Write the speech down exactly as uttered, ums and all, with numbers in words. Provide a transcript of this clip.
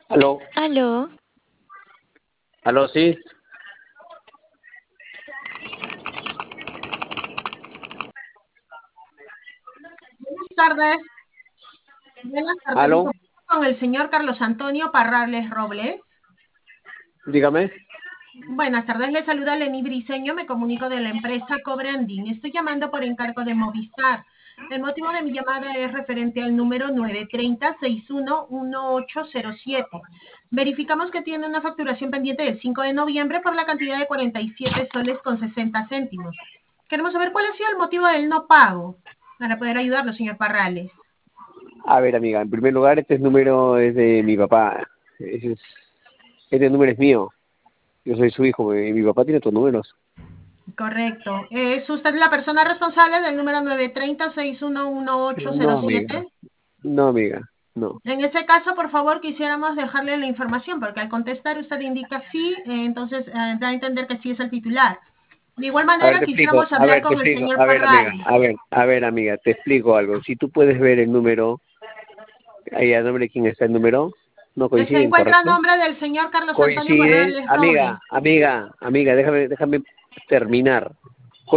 Aló, Aló, aló, sí, Buenas tardes. Buenas tardes. Me aló, comunico con el señor Carlos Antonio Parrales Robles. dígame. Buenas tardes, le saluda Leni Briceño, me comunico de la empresa Cobranding. Estoy llamando por encargo de Movistar. El motivo de mi llamada es referente al número nueve tres cero seis uno uno ocho cero siete. Verificamos que tiene una facturación pendiente del cinco de noviembre por la cantidad de cuarenta y siete soles con sesenta céntimos. Queremos saber cuál ha sido el motivo del no pago para poder ayudarlo, señor Parrales. A ver, amiga, en primer lugar, este número es de mi papá. Ese es- este número es mío. Yo soy su hijo. eh, Mi papá tiene tus números. Correcto. ¿Es usted la persona responsable del número nueve tres cero seis uno uno ocho cero No, amiga. siete? No, amiga. No. En ese caso, por favor, quisiéramos dejarle la información, porque al contestar usted indica sí, eh, entonces eh, da a entender que sí es el titular. De igual A ver, manera, te explico. quisiéramos A hablar ver, te con el explico. señor A ver, amiga. A Parrales. ver, a ver, amiga, te explico algo. Si tú puedes ver el número, ahí a nombre de quién está el número, no Eh, Se coinciden, encuentra a ¿correcto? nombre del señor Carlos Antonio Coincide, Parrales amiga, Robles. amiga, amiga, déjame, déjame terminar.